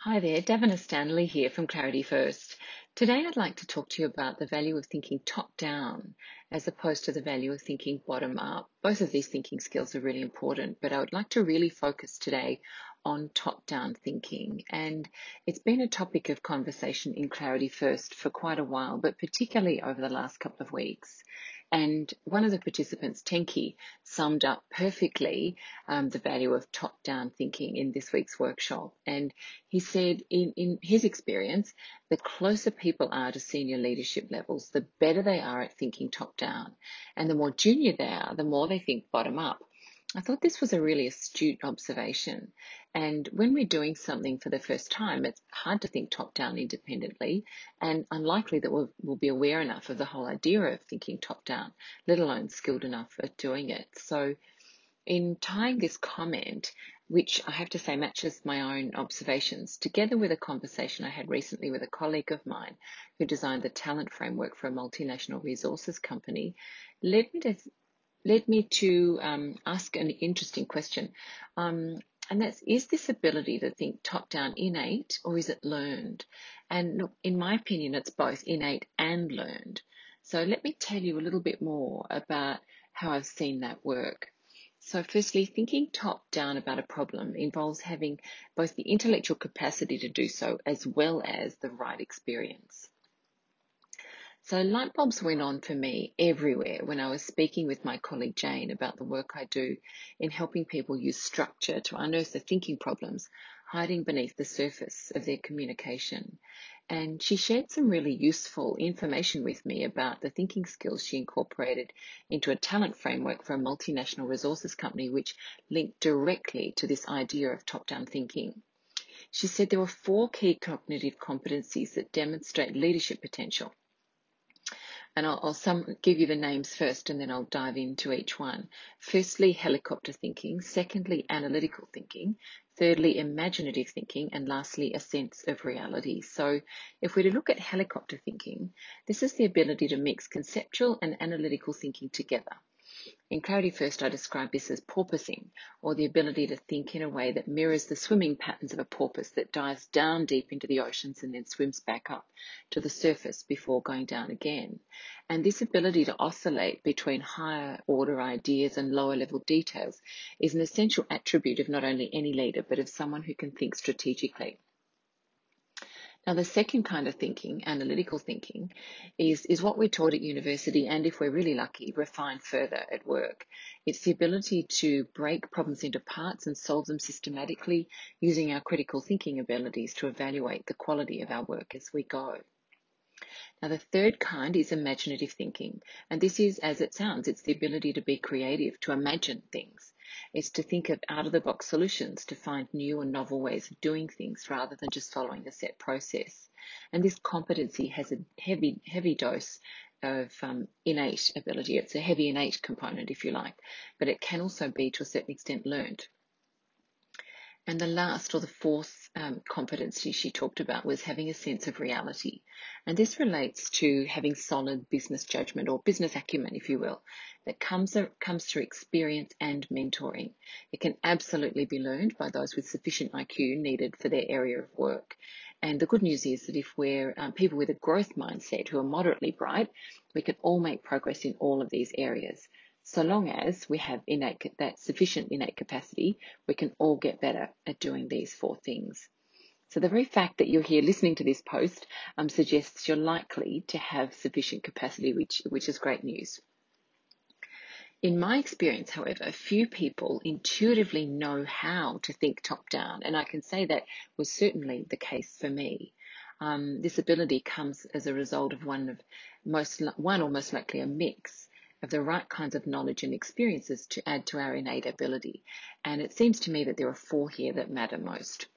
Hi there, Davina Stanley here from Clarity First. Today I'd like to talk to you about the value of thinking top down as opposed to the value of thinking bottom up. Both of these thinking skills are really important, but I would like to really focus today on top down thinking. And it's been a topic of conversation in Clarity First for quite a while, but particularly over the last couple of weeks. And one of the participants, Tenki, summed up perfectly the value of top down thinking in this week's workshop. And he said, in his experience, the closer people are to senior leadership levels, the better they are at thinking top down. And the more junior they are, the more they think bottom up. I thought this was a really astute observation. And when we're doing something for the first time, it's hard to think top down independently and unlikely that we'll be aware enough of the whole idea of thinking top down, let alone skilled enough at doing it. So in tying this comment, which I have to say matches my own observations, together with a conversation I had recently with a colleague of mine who designed the talent framework for a multinational resources company, led me to ask an interesting question. And that's, is this ability to think top down innate or is it learned? And look, in my opinion, it's both innate and learned. So let me tell you a little bit more about how I've seen that work. So firstly, thinking top down about a problem involves having both the intellectual capacity to do so as well as the right experience. So light bulbs went on for me everywhere when I was speaking with my colleague Jane about the work I do in helping people use structure to unearth the thinking problems hiding beneath the surface of their communication. And she shared some really useful information with me about the thinking skills she incorporated into a talent framework for a multinational resources company, which linked directly to this idea of top-down thinking. She said there were 4 key cognitive competencies that demonstrate leadership potential. And I'll give you the names first and then I'll dive into each one. Firstly, helicopter thinking. Secondly, analytical thinking. Thirdly, imaginative thinking. And lastly, a sense of reality. So if we're to look at helicopter thinking, this is the ability to mix conceptual and analytical thinking together. In Clarity First, I describe this as porpoising, or the ability to think in a way that mirrors the swimming patterns of a porpoise that dives down deep into the oceans and then swims back up to the surface before going down again. And this ability to oscillate between higher order ideas and lower level details is an essential attribute of not only any leader, but of someone who can think strategically. Now, the second kind of thinking, analytical thinking, is what we're taught at university and, if we're really lucky, refined further at work. It's the ability to break problems into parts and solve them systematically using our critical thinking abilities to evaluate the quality of our work as we go. Now, the third kind is imaginative thinking, and this is, as it sounds, it's the ability to be creative, to imagine things. It's to think of out-of-the-box solutions, to find new and novel ways of doing things rather than just following a set process. And this competency has a heavy dose of innate ability. It's a heavy innate component, if you like, but it can also be, to a certain extent, learned. And the last, or the fourth competency she talked about, was having a sense of reality. And this relates to having solid business judgment, or business acumen, if you will, that comes through experience and mentoring. It can absolutely be learned by those with sufficient IQ needed for their area of work. And the good news is that if we're people with a growth mindset who are moderately bright, we can all make progress in all of these areas. So long as we have that sufficient innate capacity, we can all get better at doing these 4 things. So the very fact that you're here listening to this post suggests you're likely to have sufficient capacity, which is great news. In my experience, however, few people intuitively know how to think top down, and I can say that was certainly the case for me. This ability comes as a result of one or most likely a mix of the right kinds of knowledge and experiences to add to our innate ability. And it seems to me that there are 4 here that matter most.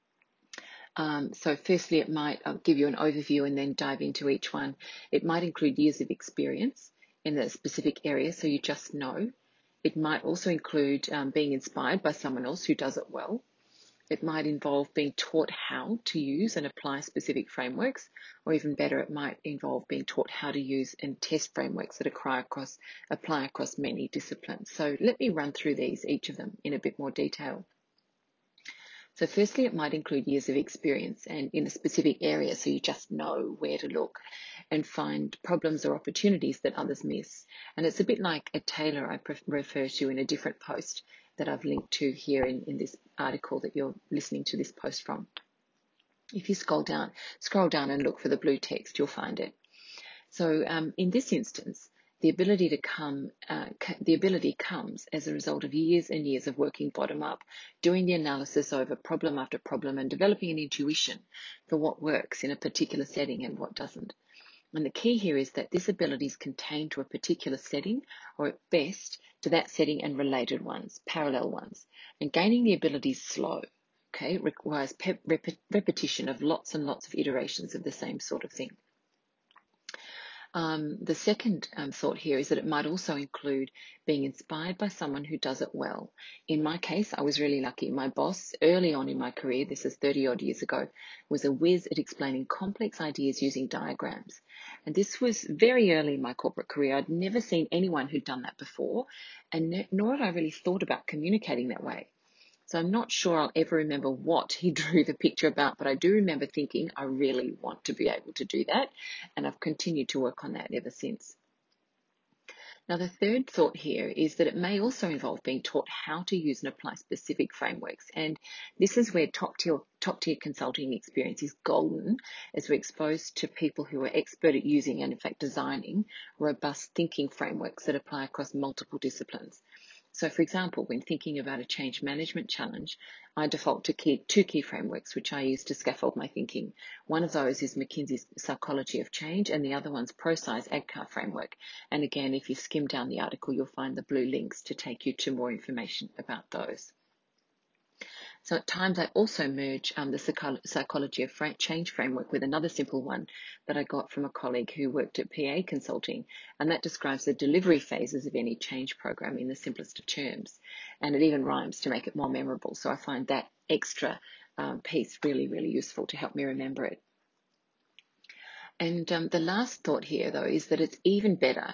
So firstly, I'll give you an overview and then dive into each one. It might include years of experience in a specific area, so you just know. It might also include being inspired by someone else who does it well. It might involve being taught how to use and apply specific frameworks, or even better, it might involve being taught how to use and test frameworks that apply across many disciplines. So let me run through each of them in a bit more detail. So firstly, it might include years of experience and in a specific area, so you just know where to look and find problems or opportunities that others miss. And it's a bit like a tailor I refer to in a different post that I've linked to here in this article that you're listening to this post from. If you scroll down and look for the blue text, you'll find it. So in this instance, the ability comes as a result of years and years of working bottom up, doing the analysis over problem after problem and developing an intuition for what works in a particular setting and what doesn't. And the key here is that this ability is contained to a particular setting, or at best to that setting and related ones, parallel ones. And gaining the ability is slow. Okay, it requires repetition of lots and lots of iterations of the same sort of thing. The second thought here is that it might also include being inspired by someone who does it well. In my case, I was really lucky. My boss, early on in my career, this is 30 odd years ago, was a whiz at explaining complex ideas using diagrams. And this was very early in my corporate career. I'd never seen anyone who'd done that before, and nor had I really thought about communicating that way. So I'm not sure I'll ever remember what he drew the picture about, but I do remember thinking, I really want to be able to do that. And I've continued to work on that ever since. Now, the third thought here is that it may also involve being taught how to use and apply specific frameworks. And this is where top-tier consulting experience is golden, as we're exposed to people who are expert at using and, in fact, designing robust thinking frameworks that apply across multiple disciplines. So, for example, when thinking about a change management challenge, I default to two key frameworks, which I use to scaffold my thinking. One of those is McKinsey's Psychology of Change, and the other one's ProSci's ADKAR framework. And again, if you skim down the article, you'll find the blue links to take you to more information about those. So at times I also merge the Psychology of Change framework with another simple one that I got from a colleague who worked at PA Consulting, and that describes the delivery phases of any change program in the simplest of terms. And it even rhymes to make it more memorable. So I find that extra piece really, really useful to help me remember it. And the last thought here, though, is that it's even better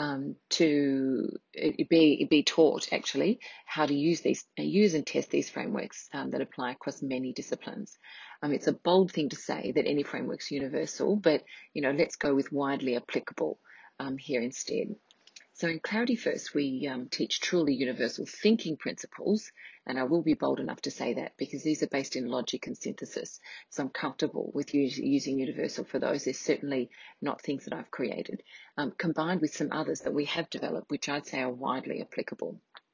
to be taught actually how to use and test these frameworks that apply across many disciplines. It's a bold thing to say that any framework's universal, but let's go with widely applicable here instead. So in Clarity First, we teach truly universal thinking principles, and I will be bold enough to say that because these are based in logic and synthesis. So I'm comfortable with using universal for those. They're certainly not things that I've created, combined with some others that we have developed, which I'd say are widely applicable.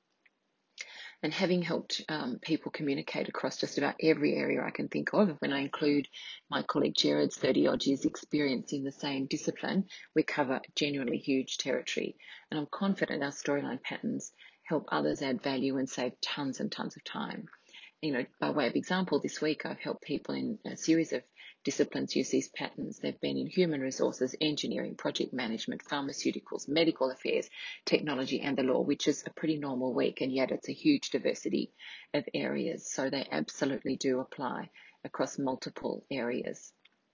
And having helped people communicate across just about every area I can think of, when I include my colleague Jared's 30 odd years experience in the same discipline, we cover genuinely huge territory. And I'm confident our storyline patterns help others add value and save tons and tons of time. By way of example, this week I've helped people in a series of disciplines use these patterns. They've been in human resources, engineering, project management, pharmaceuticals, medical affairs, technology, and the law, which is a pretty normal week, and yet it's a huge diversity of areas. So they absolutely do apply across multiple areas.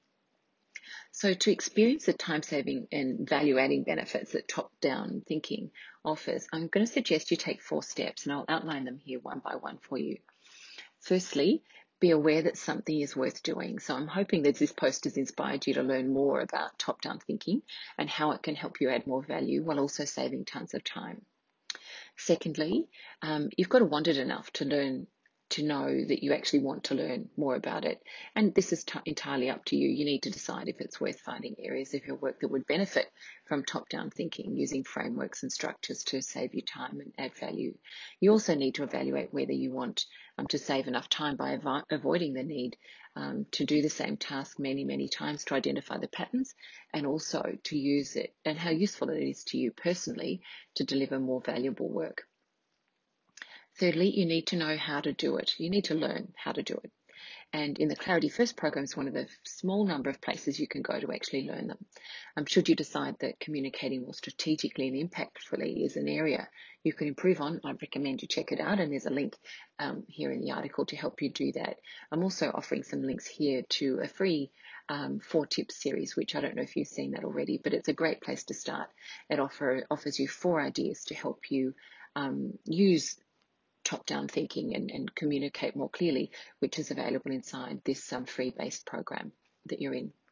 So to experience the time-saving and value-adding benefits that top-down thinking offers, I'm going to suggest you take 4 steps, and I'll outline them here one by one for you. Firstly, be aware that something is worth doing. So I'm hoping that this post has inspired you to learn more about top-down thinking and how it can help you add more value while also saving tons of time. Secondly, you've got to want it enough to know that you actually want to learn more about it. And this is entirely up to you. You need to decide if it's worth finding areas of your work that would benefit from top-down thinking, using frameworks and structures to save you time and add value. You also need to evaluate whether you want to save enough time by avoiding the need to do the same task many, many times, to identify the patterns and also to use it, and how useful it is to you personally to deliver more valuable work. Thirdly, you need to know how to do it. You need to learn how to do it. And in the Clarity First program is one of the small number of places you can go to actually learn them. Should you decide that communicating more strategically and impactfully is an area you can improve on, I recommend you check it out. And there's a link here in the article to help you do that. I'm also offering some links here to a free 4 tips series, which I don't know if you've seen that already, but it's a great place to start. It offers you 4 ideas to help you use top-down thinking and communicate more clearly, which is available inside this free-based program that you're in.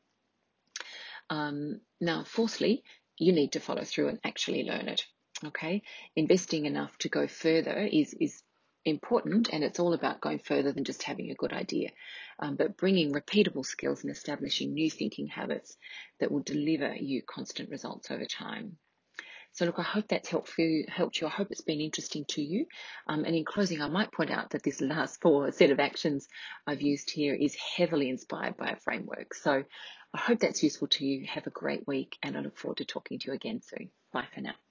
Now, fourthly, you need to follow through and actually learn it. Okay, investing enough to go further is important, and it's all about going further than just having a good idea, but bringing repeatable skills and establishing new thinking habits that will deliver you constant results over time. So look, I hope that's helped you. I hope it's been interesting to you. And in closing, I might point out that this last 4 set of actions I've used here is heavily inspired by a framework. So I hope that's useful to you. Have a great week, and I look forward to talking to you again soon. Bye for now.